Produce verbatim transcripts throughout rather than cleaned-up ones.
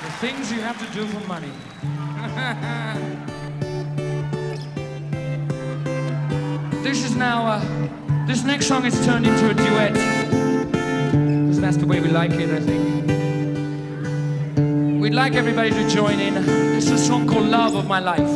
The things you have to do for money. This is now, uh, this next song is turned into a duet. Because that's the way we like it, I think. We'd like everybody to join in. This is a song called Love of My Life.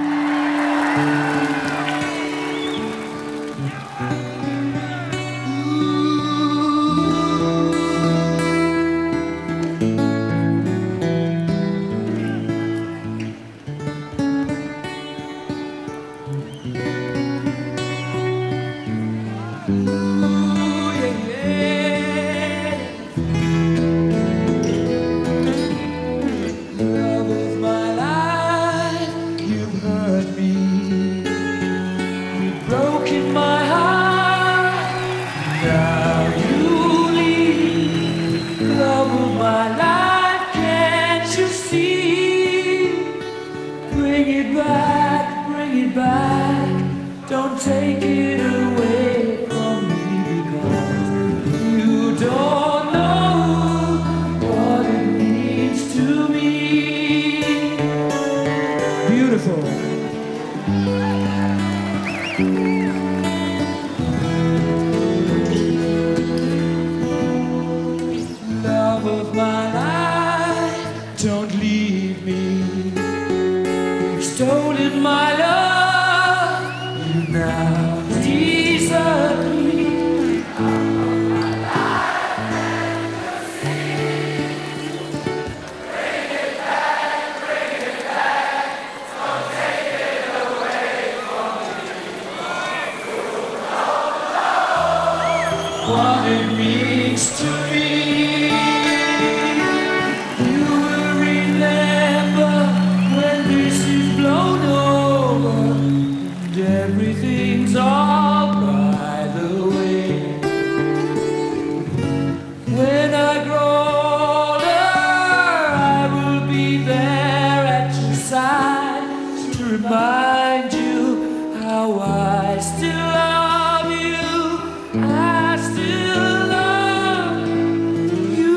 Don't take it away from me, because you don't know what it means to me. Beautiful. Love of my life, don't leave me. You've stolen my love. Now desert me. Bring it back, bring it back. Don't take it away from me. You don't know what it means to me. You will remember when this is blown over. Everything's all by the way. When I grow older, I will be there at your side to remind you how I still love you. I still love you.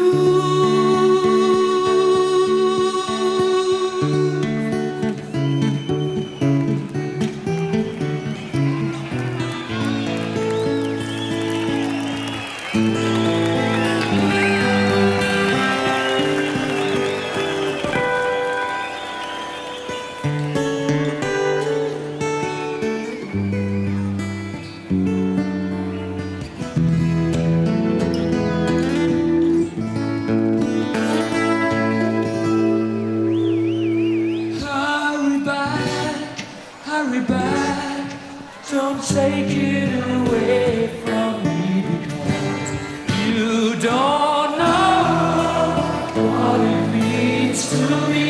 Hurry back, don't take it away from me, because you don't know what it means to me.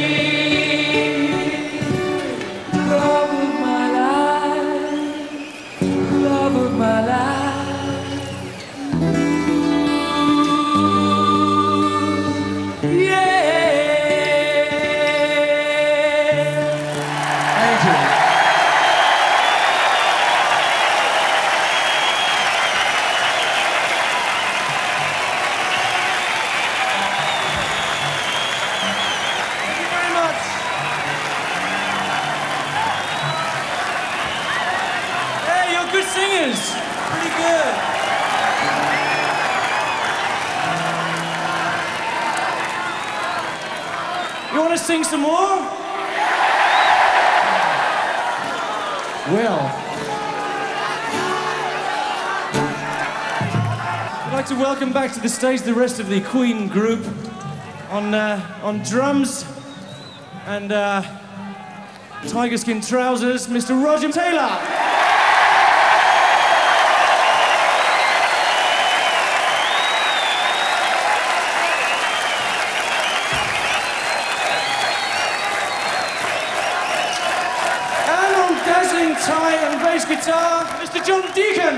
Love of my life, love of my life. Ooh, yeah. Thank you. Good singers, pretty good. You want to sing some more? Well, I'd like to welcome back to the stage the rest of the Queen group on uh, on drums and uh, tiger skin trousers, Mister Roger Taylor. Dazzling tie and bass guitar, Mister John Deacon.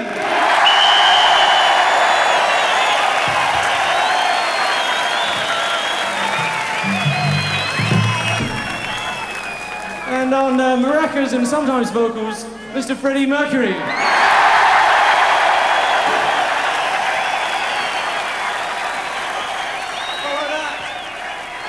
And on uh, maracas and sometimes vocals, Mister Freddie Mercury.